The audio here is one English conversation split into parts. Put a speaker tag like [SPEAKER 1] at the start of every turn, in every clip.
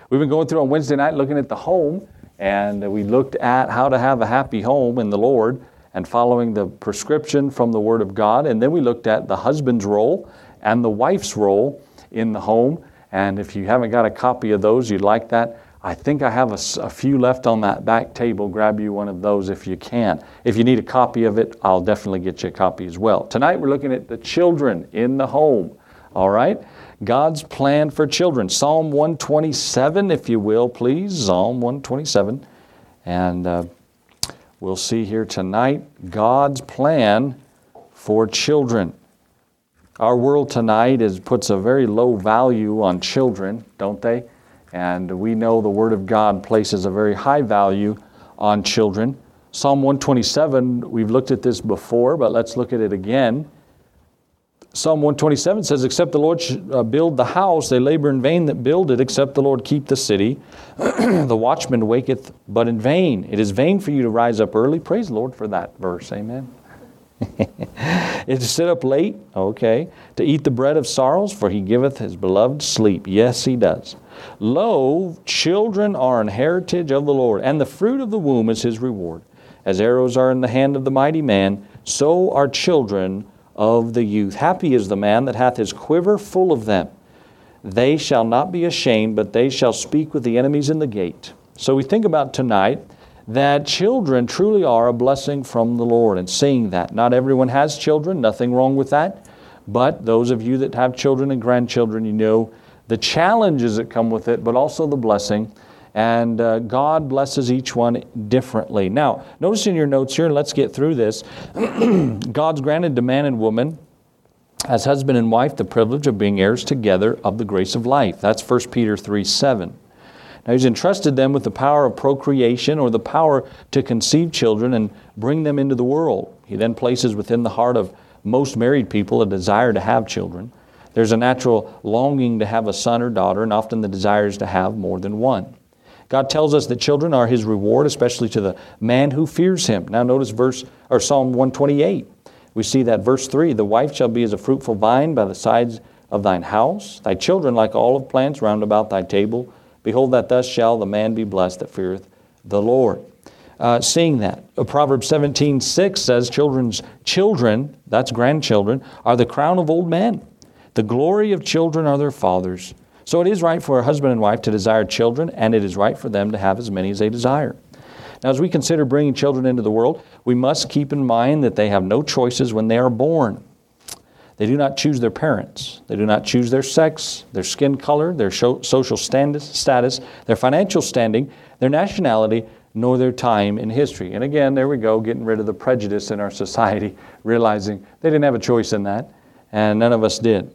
[SPEAKER 1] We've been going through on Wednesday night looking at the home, and we looked at how to have a happy home in the Lord and following the prescription from the Word of God. And then we looked at the husband's role and the wife's role in the home. And if you haven't got a copy of those, you'd like that, I think I have a few left on that back table. Grab you one of those if you can. If you need a copy of it, I'll definitely get you a copy as well. Tonight we're looking at the children in the home. All right? God's plan for children. Psalm 127, if you will, please. Psalm 127. And we'll see here tonight God's plan for children. Our world tonight puts a very low value on children, don't they? And we know the Word of God places a very high value on children. Psalm 127, we've looked at this before, but let's look at it again. Psalm 127 says, except the Lord build the house, they labor in vain that build it, except the Lord keep the city. The watchman waketh but in vain. It is vain for you to rise up early. Praise the Lord for that verse. Amen. Is to sit up late, okay, to eat the bread of sorrows, for he giveth his beloved sleep. Yes, he does. Lo, children are an heritage of the Lord, and the fruit of the womb is his reward. As arrows are in the hand of the mighty man, so are children of the youth. Happy is the man that hath his quiver full of them. They shall not be ashamed, but they shall speak with the enemies in the gate. So we think about tonight that children truly are a blessing from the Lord, and seeing that. Not everyone has children, nothing wrong with that. But those of you that have children and grandchildren, you know the challenges that come with it, but also the blessing. And God blesses each one differently. Now, notice in your notes here, and let's get through this, God's granted to man and woman, as husband and wife, the privilege of being heirs together of the grace of life. That's 1 Peter 3:7. Now, he's entrusted them with the power of procreation, or the power to conceive children and bring them into the world. He then places within the heart of most married people a desire to have children. There's a natural longing to have a son or daughter, and often the desire is to have more than one. God tells us that children are his reward, especially to the man who fears him. Now notice Psalm 128. We see that verse 3, the wife shall be as a fruitful vine by the sides of thine house, thy children like olive plants round about thy table. Behold, that thus shall the man be blessed that feareth the Lord. Seeing that. Proverbs 17:6 says, children, that's grandchildren, are the crown of old men. The glory of children are their fathers. So it is right for a husband and wife to desire children, and it is right for them to have as many as they desire. Now, as we consider bringing children into the world, we must keep in mind that they have no choices when they are born. They do not choose their parents. They do not choose their sex, their skin color, their social status, their financial standing, their nationality, nor their time in history. And again, there we go, getting rid of the prejudice in our society, realizing they didn't have a choice in that, and none of us did.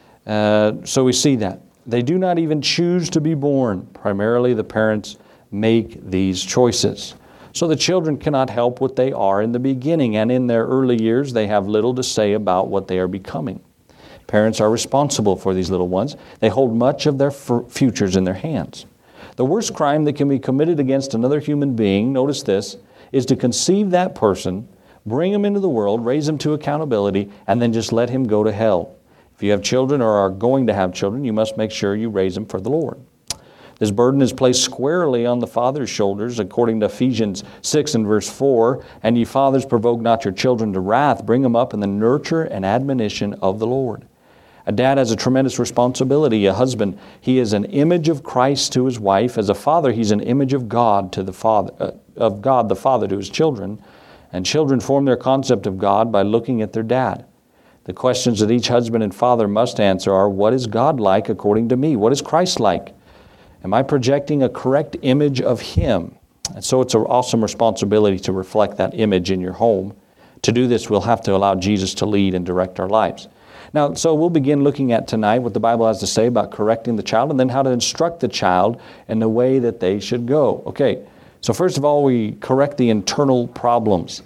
[SPEAKER 1] So we see that. They do not even choose to be born. Primarily, the parents make these choices. So the children cannot help what they are in the beginning, and in their early years, they have little to say about what they are becoming. Parents are responsible for these little ones. They hold much of their futures in their hands. The worst crime that can be committed against another human being, notice this, is to conceive that person, bring him into the world, raise him to accountability, and then just let him go to hell. If you have children or are going to have children, you must make sure you raise them for the Lord. This burden is placed squarely on the father's shoulders, according to Ephesians 6 and verse 4. And ye fathers, provoke not your children to wrath, bring them up in the nurture and admonition of the Lord. A dad has a tremendous responsibility. A husband, he is an image of Christ to his wife. As a father, he's an image of God to the Father, of God the Father to his children. And children form their concept of God by looking at their dad. The questions that each husband and father must answer are, what is God like according to me? What is Christ like? Am I projecting a correct image of him? And so it's an awesome responsibility to reflect that image in your home. To do this, we'll have to allow Jesus to lead and direct our lives. Now, so we'll begin looking at tonight what the Bible has to say about correcting the child, and then how to instruct the child in the way that they should go. Okay, so first of all, we correct the internal problems.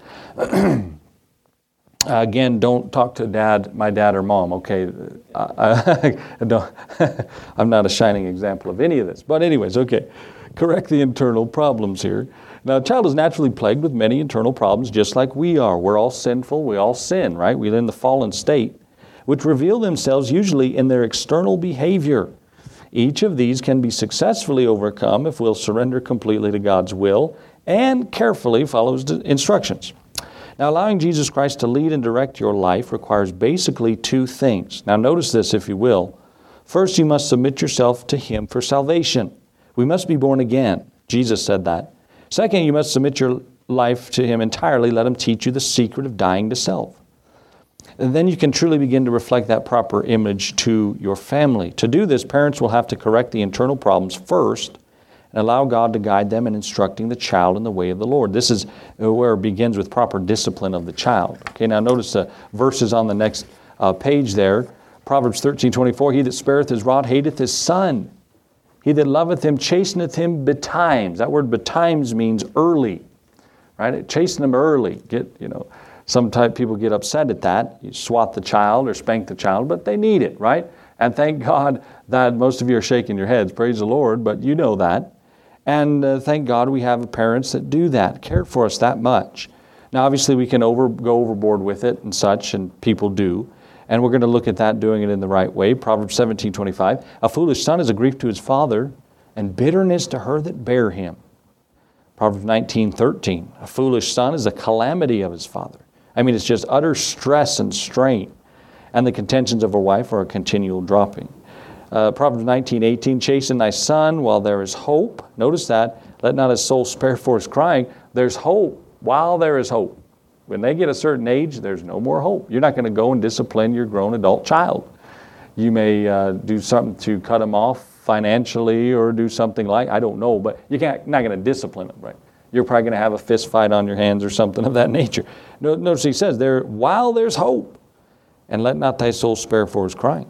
[SPEAKER 1] Again, don't talk to my dad or mom, okay? I'm not a shining example of any of this. But anyways, okay, correct the internal problems here. Now, a child is naturally plagued with many internal problems, just like we are. We're all sinful. We all sin, right? We live in the fallen state, which reveal themselves usually in their external behavior. Each of these can be successfully overcome if we'll surrender completely to God's will and carefully follow His instructions. Now, allowing Jesus Christ to lead and direct your life requires basically two things. Now, notice this, if you will. First, you must submit yourself to Him for salvation. We must be born again. Jesus said that. Second, you must submit your life to Him entirely. Let Him teach you the secret of dying to self. And then you can truly begin to reflect that proper image to your family. To do this, parents will have to correct the internal problems first and allow God to guide them in instructing the child in the way of the Lord. This is where it begins with proper discipline of the child. Okay, now notice the verses on the next page there. Proverbs 13:24, he that spareth his rod hateth his son. He that loveth him chasteneth him betimes. That word betimes means early, right? Chasten them early. Some people get upset at that. You swat the child or spank the child, but they need it, right? And thank God that most of you are shaking your heads. Praise the Lord, but you know that. And thank God we have parents that do that, care for us that much. Now, obviously, we can go overboard with it and such, and people do. And we're going to look at that, doing it in the right way. Proverbs 17:25, a foolish son is a grief to his father, and bitterness to her that bare him. Proverbs 19:13, a foolish son is a calamity of his father. I mean, it's just utter stress and strain. And the contentions of a wife are a continual dropping. Proverbs 19:18, chasten thy son while there is hope. Notice that. Let not his soul spare for his crying. There's hope while there is hope. When they get a certain age, there's no more hope. You're not going to go and discipline your grown adult child. You may do something to cut them off financially or do something like, I don't know, but you're not going to discipline them, right? You're probably going to have a fist fight on your hands or something of that nature. Notice he says there, while there's hope, and let not thy soul spare for his crying.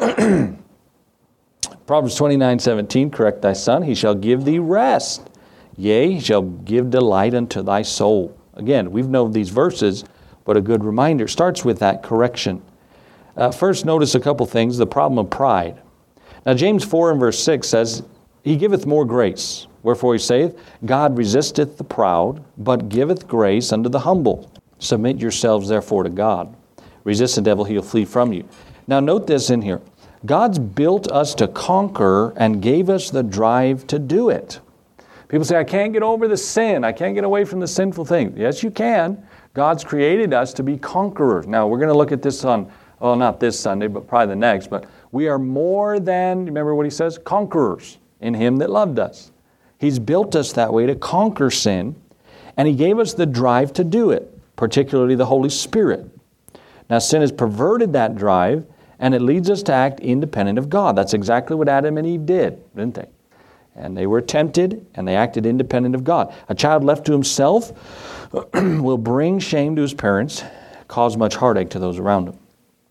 [SPEAKER 1] Proverbs 29:17, correct thy son, he shall give thee rest. Yea, he shall give delight unto thy soul. Again, we've known these verses, but a good reminder starts with that correction. First, notice a couple things, the problem of pride. Now, James 4 and verse 6 says, he giveth more grace. Wherefore he saith, God resisteth the proud, but giveth grace unto the humble. Submit yourselves therefore to God. Resist the devil, he'll flee from you. Now note this in here. God's built us to conquer and gave us the drive to do it. People say, I can't get over the sin. I can't get away from the sinful thing. Yes, you can. God's created us to be conquerors. Now, we're going to look at this not this Sunday, but probably the next. But we are more than, remember what he says? Conquerors in Him that loved us. He's built us that way to conquer sin, and He gave us the drive to do it, particularly the Holy Spirit. Now, sin has perverted that drive, and it leads us to act independent of God. That's exactly what Adam and Eve did, didn't they? And they were tempted, and they acted independent of God. A child left to himself will bring shame to his parents, cause much heartache to those around him.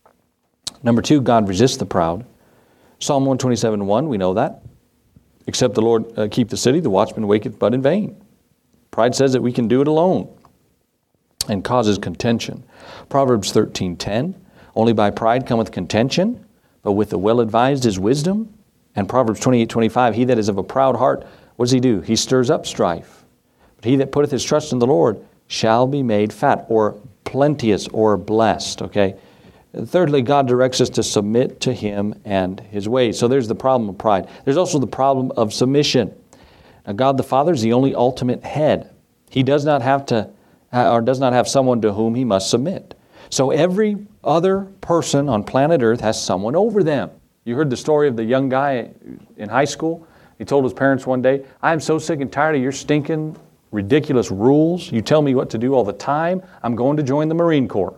[SPEAKER 1] Number 2, God resists the proud. Psalm 127:1, we know that. Except the Lord keep the city, the watchman waketh but in vain. Pride says that we can do it alone and causes contention. Proverbs 13:10, only by pride cometh contention, but with the well-advised is wisdom. And Proverbs 28:25, he that is of a proud heart, what does he do? He stirs up strife. But he that putteth his trust in the Lord shall be made fat, or plenteous, or blessed, okay? And thirdly, God directs us to submit to Him and His ways. So there's the problem of pride. There's also the problem of submission. Now, God the Father is the only ultimate head. He does not have someone to whom He must submit. So every other person on planet Earth has someone over them. You heard the story of the young guy in high school. He told his parents one day, I am so sick and tired of your stinking, ridiculous rules. You tell me what to do all the time. I'm going to join the Marine Corps.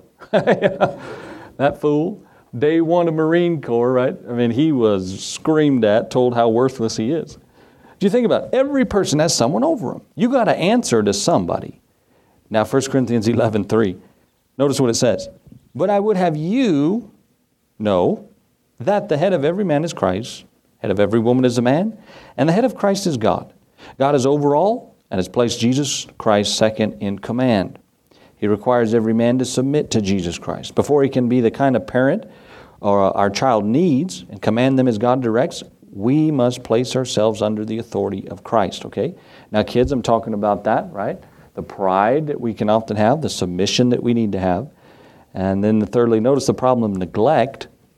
[SPEAKER 1] That fool, day one of Marine Corps, right? I mean, he was screamed at, told how worthless he is. Do you think about it? Every person has someone over him. You got to answer to somebody. Now, 1 Corinthians 11:3. Notice what it says. But I would have you know that the head of every man is Christ, head of every woman is a man, and the head of Christ is God. God is over all and has placed Jesus Christ second in command. He requires every man to submit to Jesus Christ. Before he can be the kind of parent or our child needs and command them as God directs, we must place ourselves under the authority of Christ, okay? Now, kids, I'm talking about that, right? The pride that we can often have, the submission that we need to have. And then thirdly, notice the problem of neglect.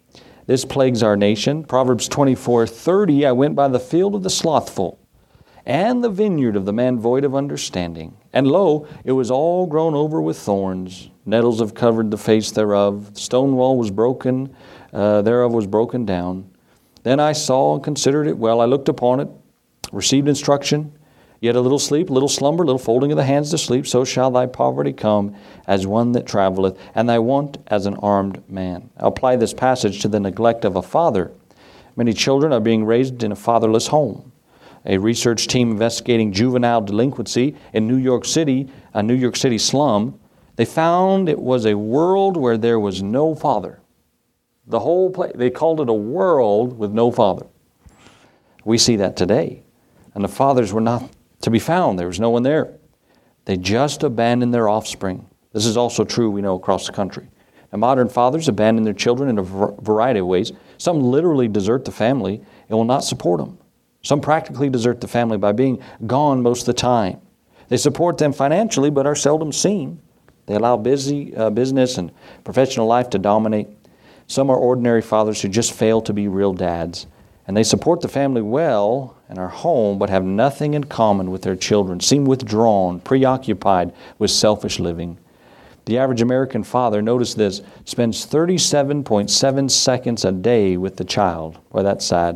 [SPEAKER 1] This plagues our nation. Proverbs 24:30, I went by the field of the slothful, and the vineyard of the man void of understanding. And lo, it was all grown over with thorns. Nettles have covered the face thereof. The stone wall was broken, thereof was broken down. Then I saw and considered it well. I looked upon it, received instruction. Yet a little sleep, a little slumber, a little folding of the hands to sleep, so shall thy poverty come as one that traveleth, and thy want as an armed man. I'll apply this passage to the neglect of a father. Many children are being raised in a fatherless home. A research team investigating juvenile delinquency in New York City, a New York City slum, they found it was a world where there was no father. The whole place, they called it a world with no father. We see that today. And the fathers were not to be found. There was no one there. They just abandoned their offspring. This is also true, we know, across the country. Now, modern fathers abandon their children in a variety of ways. Some literally desert the family and will not support them. Some practically desert the family by being gone most of the time. They support them financially but are seldom seen. They allow business and professional life to dominate. Some are ordinary fathers who just fail to be real dads. And they support the family well and are home, but have nothing in common with their children, seem withdrawn, preoccupied with selfish living. The average American father, notice this, spends 37.7 seconds a day with the child. Boy, that's sad.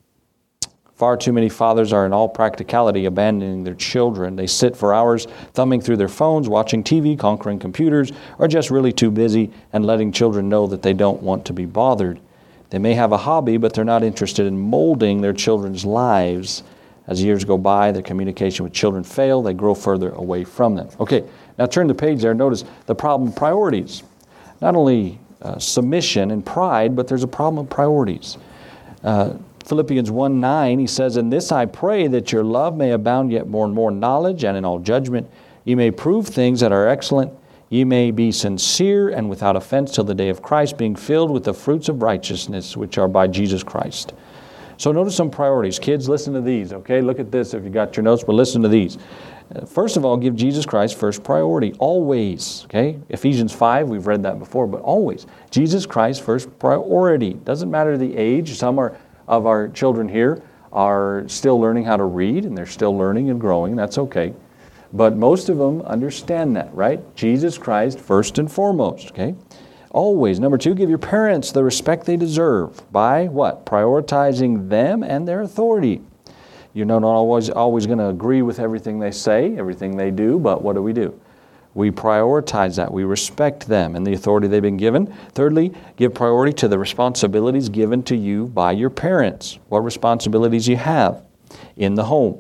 [SPEAKER 1] Far too many fathers are in all practicality abandoning their children. They sit for hours thumbing through their phones, watching TV, conquering computers, or just really too busy and letting children know that they don't want to be bothered. They may have a hobby, but they're not interested in molding their children's lives. As years go by, their communication with children fail. They grow further away from them. Okay, now turn the page there. Notice the problem of priorities. Not only submission and pride, but there's a problem of priorities. Philippians 1:9, he says, "In this I pray that your love may abound yet more and more in knowledge and in all judgment. Ye may prove things that are excellent. Ye may be sincere and without offense till the day of Christ, being filled with the fruits of righteousness, which are by Jesus Christ." So notice some priorities. Kids, listen to these, okay? Look at this if you got your notes, but listen to these. First of all, give Jesus Christ first priority, always, okay? Ephesians 5, we've read that before, but always. Jesus Christ first priority. Doesn't matter the age. Some of our children here are still learning how to read, and they're still learning and growing. That's okay. But most of them understand that, right? Jesus Christ first and foremost, okay? Always. Number 2, give your parents the respect they deserve by what? Prioritizing them and their authority. You're not always going to agree with everything they say, everything they do, but what do? We prioritize that. We respect them and the authority they've been given. Thirdly, give priority to the responsibilities given to you by your parents. What responsibilities you have in the home.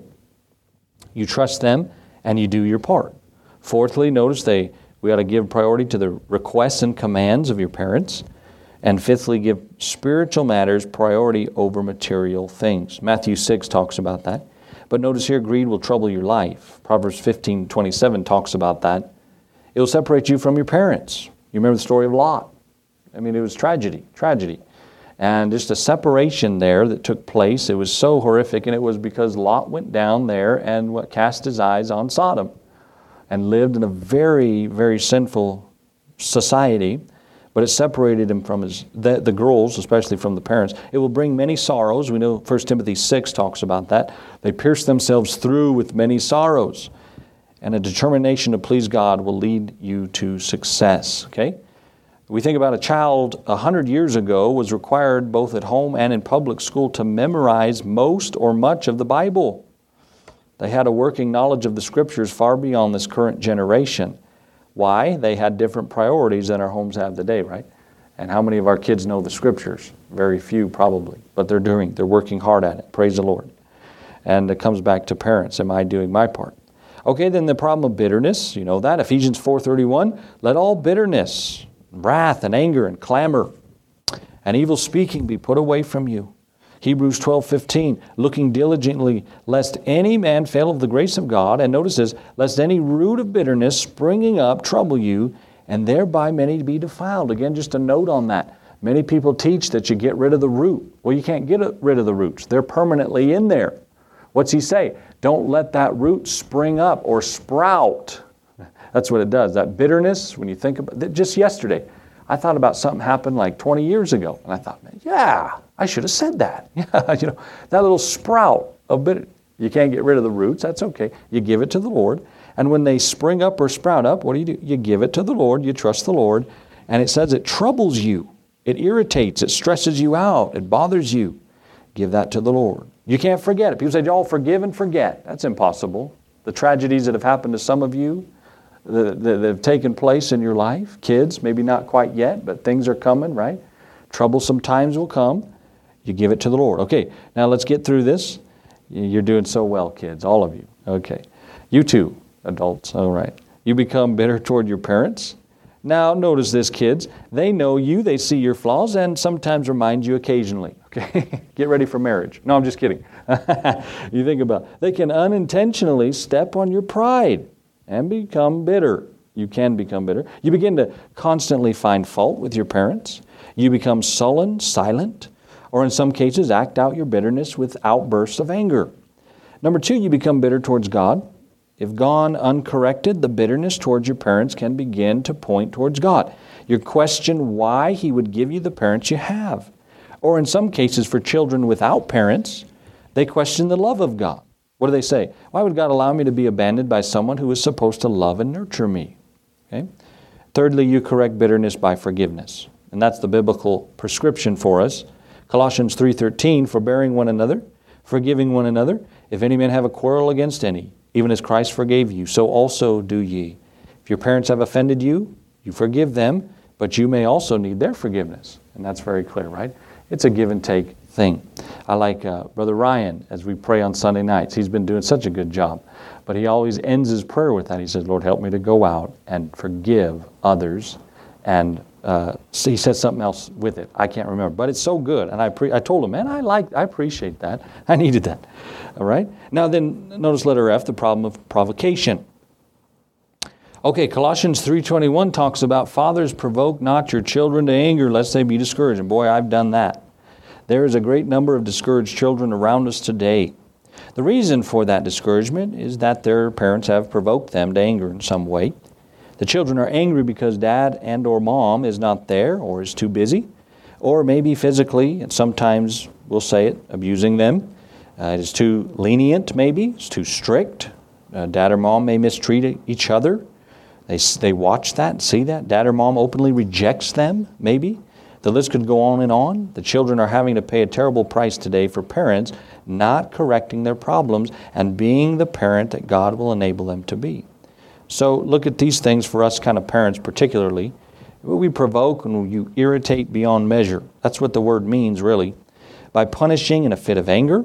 [SPEAKER 1] You trust them and you do your part. Fourthly, notice we ought to give priority to the requests and commands of your parents. And fifthly, give spiritual matters priority over material things. Matthew 6 talks about that. But notice here, greed will trouble your life. Proverbs 15:27 talks about that. It will separate you from your parents. You remember the story of Lot. I mean, it was tragedy. And just a separation there that took place. It was so horrific, and it was because Lot went down there and cast his eyes on Sodom and lived in a very, very sinful society. But it separated him from the girls, especially from the parents. It will bring many sorrows. We know 1 Timothy 6 talks about that. They pierce themselves through with many sorrows. And a determination to please God will lead you to success. Okay? We think about a child 100 years ago was required both at home and in public school to memorize most or much of the Bible. They had a working knowledge of the Scriptures far beyond this current generation. Why? They had different priorities than our homes have today, right? And how many of our kids know the Scriptures? Very few, probably. But they're working hard at it. Praise the Lord. And it comes back to parents. Am I doing my part? Okay, then the problem of bitterness. You know that. Ephesians 4:31. Let all bitterness, wrath, and anger, and clamor, and evil speaking be put away from you. Hebrews 12:15, looking diligently, lest any man fail of the grace of God. And notice this, lest any root of bitterness springing up trouble you, and thereby many be defiled. Again, just a note on that. Many people teach that you get rid of the root. Well, you can't get rid of the roots. They're permanently in there. What's he say? Don't let that root spring up or sprout. That's what it does. That bitterness, when you think about it, just yesterday, I thought about something happened like 20 years ago. And I thought, man, yeah, I should have said that. Yeah, that little sprout of bitterness. You can't get rid of the roots. That's okay. You give it to the Lord. And when they spring up or sprout up, what do? You give it to the Lord. You trust the Lord. And it says it troubles you. It irritates. It stresses you out. It bothers you. Give that to the Lord. You can't forget it. People say, "Oh, forgive and forget." That's impossible. The tragedies that have happened to some of you, that have taken place in your life, kids, maybe not quite yet, but things are coming, right? Troublesome times will come. You give it to the Lord. Okay, now let's get through this. You're doing so well, kids, all of you. Okay. You too, adults. All right. You become bitter toward your parents. Now, notice this, kids. They know you, they see your flaws, and sometimes remind you occasionally. Okay? Get ready for marriage. No, I'm just kidding. You think about it. They can unintentionally step on your pride and become bitter. You can become bitter. You begin to constantly find fault with your parents. You become sullen, silent, or in some cases act out your bitterness with outbursts of anger. Number 2, you become bitter towards God. If gone uncorrected, the bitterness towards your parents can begin to point towards God. You question why He would give you the parents you have. Or in some cases, for children without parents, they question the love of God. What do they say? Why would God allow me to be abandoned by someone who is supposed to love and nurture me? Okay. Thirdly, you correct bitterness by forgiveness. And that's the biblical prescription for us. Colossians 3:13, forbearing one another, forgiving one another. If any man have a quarrel against any, even as Christ forgave you, so also do ye. If your parents have offended you, you forgive them, but you may also need their forgiveness. And that's very clear, right? It's a give and take thing. I like Brother Ryan as we pray on Sunday nights. He's been doing such a good job. But he always ends his prayer with that. He says, Lord, help me to go out and forgive others. And he said something else with it. I can't remember. But it's so good. And I told him, man, I appreciate that. I needed that. All right? Now then, notice letter F, the problem of provocation. Okay, Colossians 3:21 talks about, fathers, provoke not your children to anger, lest they be discouraged. And boy, I've done that. There is a great number of discouraged children around us today. The reason for that discouragement is that their parents have provoked them to anger in some way. The children are angry because dad and or mom is not there or is too busy, or maybe physically, and sometimes we'll say it, abusing them. It is too lenient maybe, it's too strict. Dad or mom may mistreat each other. They watch that, see that. Dad or mom openly rejects them maybe. The list could go on and on. The children are having to pay a terrible price today for parents not correcting their problems and being the parent that God will enable them to be. So look at these things for us kind of parents particularly. We provoke and you irritate beyond measure. That's what the word means really. By punishing in a fit of anger,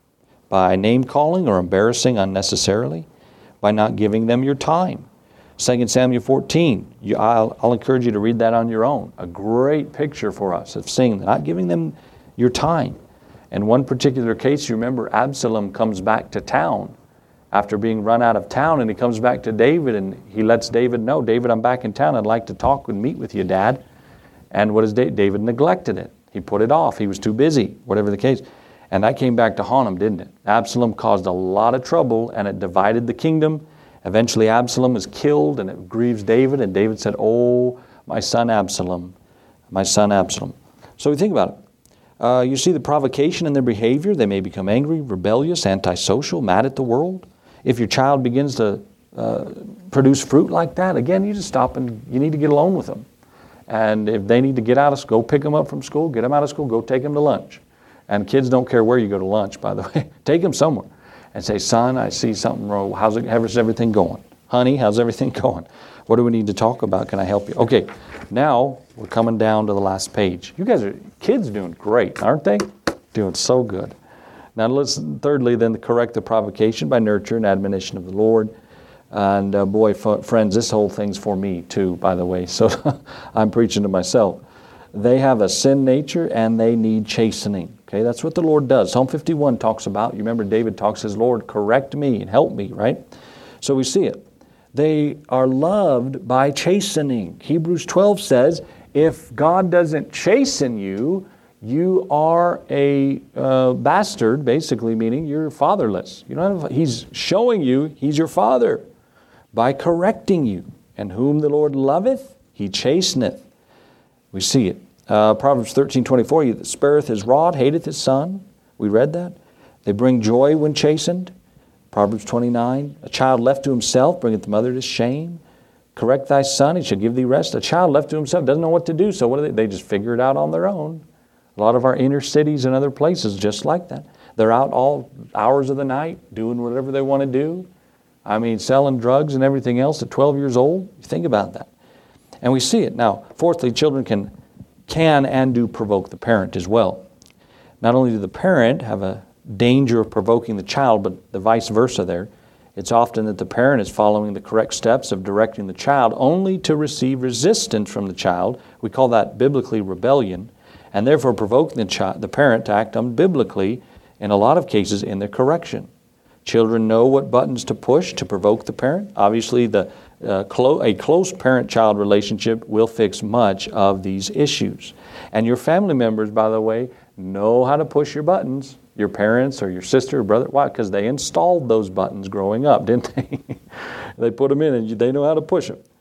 [SPEAKER 1] by name calling or embarrassing unnecessarily, by not giving them your time. 2 Samuel 14, I'll encourage you to read that on your own. A great picture for us of seeing, not giving them your time. In one particular case, you remember Absalom comes back to town after being run out of town, and he comes back to David, and he lets David know, David, I'm back in town. I'd like to talk and meet with you, Dad. And what is David neglected it. He put it off. He was too busy, whatever the case. And that came back to haunt him, didn't it? Absalom caused a lot of trouble, and it divided the kingdom. Eventually Absalom was killed, and it grieves David, and David said, oh, my son Absalom, my son Absalom. So we think about it. You see the provocation in their behavior. They may become angry, rebellious, antisocial, mad at the world. If your child begins to produce fruit like that, again, you just stop and you need to get alone with them. And if they need to get out of school, go pick them up from school, get them out of school, go take them to lunch. And kids don't care where you go to lunch, by the way. Take them somewhere. And say, son, I see something wrong. How's everything going? Honey, how's everything going? What do we need to talk about? Can I help you? Okay, now we're coming down to the last page. You guys kids doing great, aren't they? Doing so good. Now let's, thirdly, then correct the provocation by nurture and admonition of the Lord. And boy, friends, this whole thing's for me too, by the way. So I'm preaching to myself. They have a sin nature and they need chastening. Okay, that's what the Lord does. Psalm 51 talks about, you remember David talks, says, Lord, correct me and help me, right? So we see it. They are loved by chastening. Hebrews 12 says, if God doesn't chasten you, you are a bastard, basically meaning you're fatherless. You don't have, He's showing you He's your father by correcting you. And whom the Lord loveth, He chasteneth. We see it. Proverbs 13:24, he that spareth his rod hateth his son. We read that. They bring joy when chastened. Proverbs 29, a child left to himself bringeth the mother to shame. Correct thy son, he shall give thee rest. A child left to himself doesn't know what to do, so what do they just figure it out on their own. A lot of our inner cities and other places just like that. They're out all hours of the night doing whatever they want to do. I mean, selling drugs and everything else at 12 years old. Think about that. And we see it. Now, fourthly, children can and do provoke the parent as well. Not only do the parent have a danger of provoking the child, but the vice versa there. It's often that the parent is following the correct steps of directing the child only to receive resistance from the child. We call that biblically rebellion, and therefore provoking the parent to act unbiblically in a lot of cases in their correction. Children know what buttons to push to provoke the parent. Obviously, a close parent-child relationship will fix much of these issues. And your family members, by the way, know how to push your buttons. Your parents or your sister or brother. Why? Because they installed those buttons growing up, didn't they? They put them in and they know how to push them.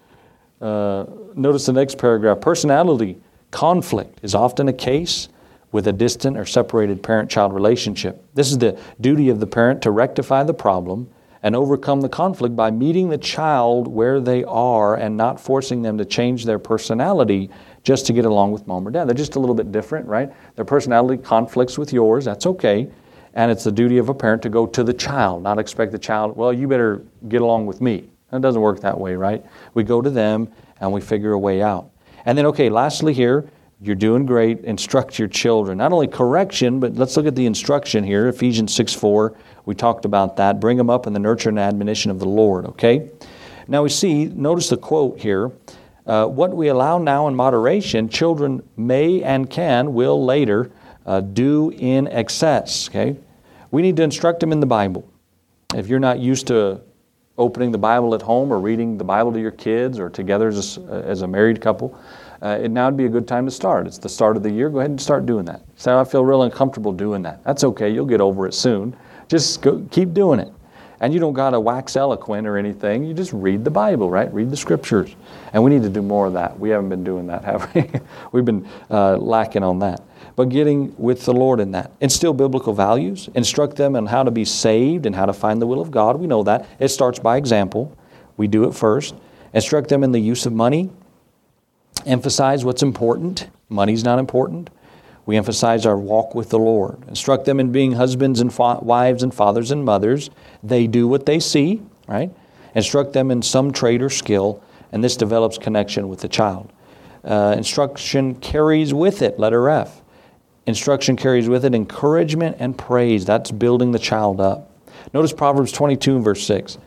[SPEAKER 1] Notice the next paragraph. Personality conflict is often a case with a distant or separated parent-child relationship. This is the duty of the parent to rectify the problem and overcome the conflict by meeting the child where they are and not forcing them to change their personality just to get along with mom or dad. They're just a little bit different, right? Their personality conflicts with yours. That's okay. And it's the duty of a parent to go to the child, not expect the child, well, you better get along with me. It doesn't work that way, right? We go to them and we figure a way out. And then, okay, lastly here, you're doing great. Instruct your children. Not only correction, but let's look at the instruction here. Ephesians 6:4, we talked about that. Bring them up in the nurture and admonition of the Lord, okay? Now we see, notice the quote here, what we allow now in moderation, children may and will later do in excess, okay? We need to instruct them in the Bible. If you're not used to opening the Bible at home or reading the Bible to your kids or together as a married couple, now would be a good time to start. It's the start of the year. Go ahead and start doing that. Say, I feel real uncomfortable doing that. That's okay. You'll get over it soon. Just keep doing it. And you don't got to wax eloquent or anything. You just read the Bible, right? Read the Scriptures. And we need to do more of that. We haven't been doing that, have we? We've been lacking on that. But getting with the Lord in that. Instill biblical values. Instruct them on how to be saved and how to find the will of God. We know that. It starts by example. We do it first. Instruct them in the use of money. Emphasize what's important. Money's not important. We emphasize our walk with the Lord. Instruct them in being husbands and wives and fathers and mothers. They do what they see, right? Instruct them in some trade or skill, and this develops connection with the child. Instruction carries with it, letter F. Instruction carries with it encouragement and praise. That's building the child up. Notice Proverbs 22 verse 6.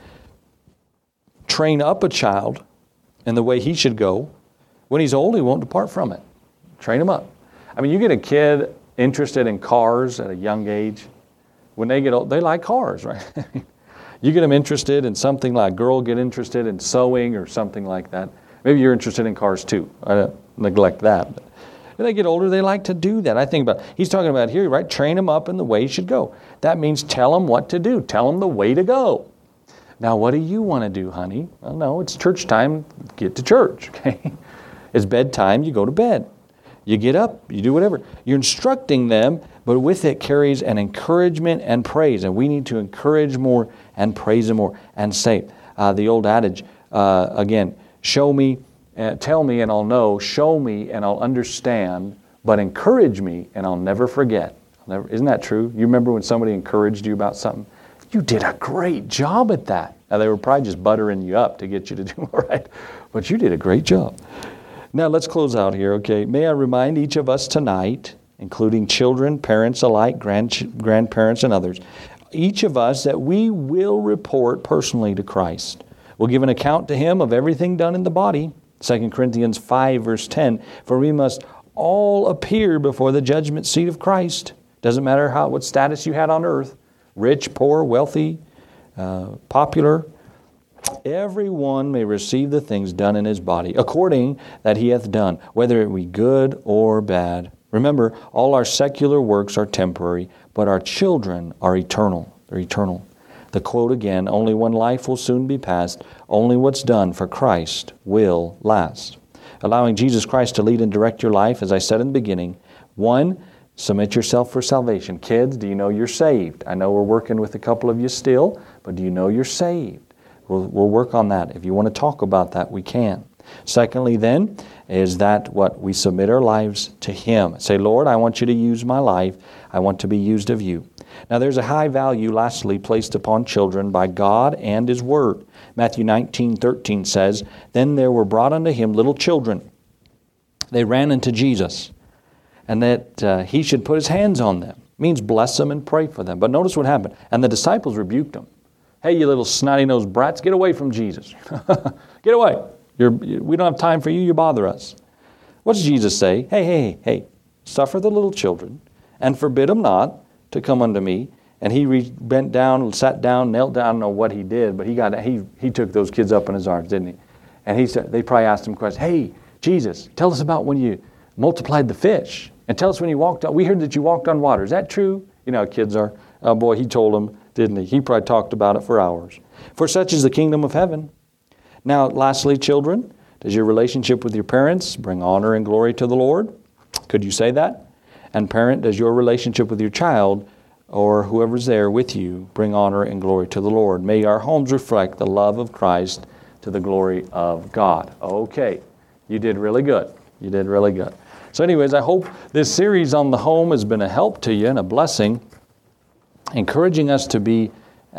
[SPEAKER 1] Train up a child in the way he should go. When he's old, he won't depart from it. Train him up. I mean, you get a kid interested in cars at a young age. When they get old, they like cars, right? You get them interested in something like, girl get interested in sewing or something like that. Maybe you're interested in cars too. I don't neglect that. But when they get older, they like to do that. I think about, he's talking about here, right? Train them up in the way he should go. That means tell them what to do. Tell them the way to go. Now, what do you want to do, honey? Well, no, it's church time. Get to church, okay? It's bedtime. You go to bed. You get up, you do whatever. You're instructing them, but with it carries an encouragement and praise. And we need to encourage more and praise them more and say, the old adage, again, show me, tell me and I'll know, show me and I'll understand, but encourage me and I'll never forget. Isn't that true? You remember when somebody encouraged you about something? You did a great job at that. Now, they were probably just buttering you up to get you to do all right, but you did a great job. Now let's close out here, okay? May I remind each of us tonight, including children, parents alike, grandparents, and others, each of us that we will report personally to Christ. We'll give an account to Him of everything done in the body. 2 Corinthians 5 verse 10, for we must all appear before the judgment seat of Christ. Doesn't matter what status you had on earth, rich, poor, wealthy, popular. Everyone may receive the things done in his body, according that he hath done, whether it be good or bad. Remember, all our secular works are temporary, but our children are eternal. They're eternal. The quote again, only one life will soon be passed. Only what's done for Christ will last. allowing Jesus Christ to lead and direct your life, as I said in the beginning. 1, submit yourself for salvation. Kids, do you know you're saved? I know we're working with a couple of you still, but do you know you're saved? We'll work on that. If you want to talk about that, we can. Secondly, then, is that what we submit our lives to Him. Say, Lord, I want you to use my life. I want to be used of you. Now, there's a high value, lastly, placed upon children by God and His Word. Matthew 19:13 says, Then there were brought unto Him little children. They ran unto Jesus, and that He should put His hands on them. It means bless them and pray for them. But notice what happened. And the disciples rebuked them. Hey, you little snotty-nosed brats, get away from Jesus. Get away. We don't have time for you. You bother us. What does Jesus say? Hey, suffer the little children, and forbid them not to come unto me. And He bent down, sat down, knelt down. I don't know what He did, but He took those kids up in His arms, didn't He? And He said, they probably asked Him questions. Hey, Jesus, tell us about when you multiplied the fish. And tell us when you walked on. We heard that you walked on water. Is that true? You know how kids are. Oh boy, He told them, didn't He? He probably talked about it for hours. For such is the kingdom of heaven. Now, lastly, children, does your relationship with your parents bring honor and glory to the Lord? Could you say that? And parent, does your relationship with your child or whoever's there with you bring honor and glory to the Lord? May our homes reflect the love of Christ to the glory of God. Okay, you did really good. You did really good. So anyways, I hope this series on the home has been a help to you and a blessing, encouraging us to be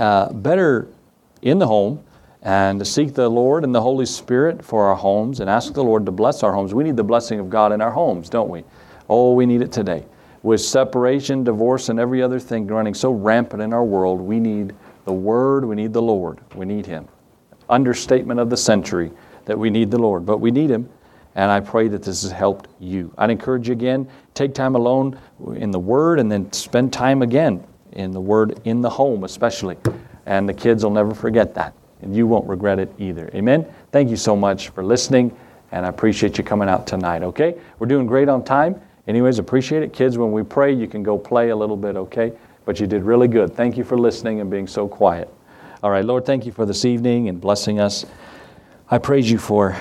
[SPEAKER 1] better in the home, and to seek the Lord and the Holy Spirit for our homes and ask the Lord to bless our homes. We need the blessing of God in our homes, don't we? Oh, we need it today. With separation, divorce, and every other thing running so rampant in our world, we need the Word, we need the Lord. We need Him. Understatement of the century that we need the Lord, but we need Him, and I pray that this has helped you. I'd encourage you again, take time alone in the Word and then spend time again in the Word in the home especially, and the kids will never forget that. And you won't regret it either. Amen? Thank you so much for listening, and I appreciate you coming out tonight, okay? We're doing great on time. Anyways, appreciate it. Kids, when we pray, you can go play a little bit, okay? But you did really good. Thank you for listening and being so quiet. All right, Lord, thank you for this evening and blessing us. I praise you for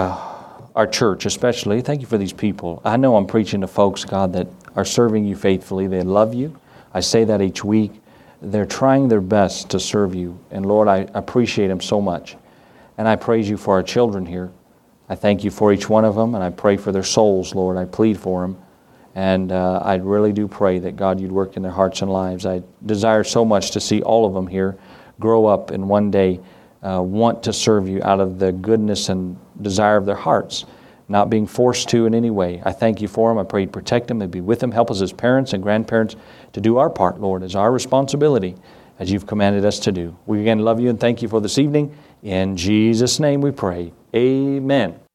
[SPEAKER 1] our church especially. Thank you for these people. I know I'm preaching to folks, God, that are serving you faithfully. They love you. I say that each week. They're trying their best to serve you. And Lord, I appreciate them so much. And I praise you for our children here. I thank you for each one of them, and I pray for their souls, Lord. I plead for them. And I really do pray that, God, you'd work in their hearts and lives. I desire so much to see all of them here grow up and one day want to serve you out of the goodness and desire of their hearts, not being forced to in any way. I thank you for them. I pray you'd protect them and be with them. Help us as parents and grandparents to do our part, Lord, as our responsibility, as you've commanded us to do. We again love you and thank you for this evening. In Jesus' name we pray. Amen.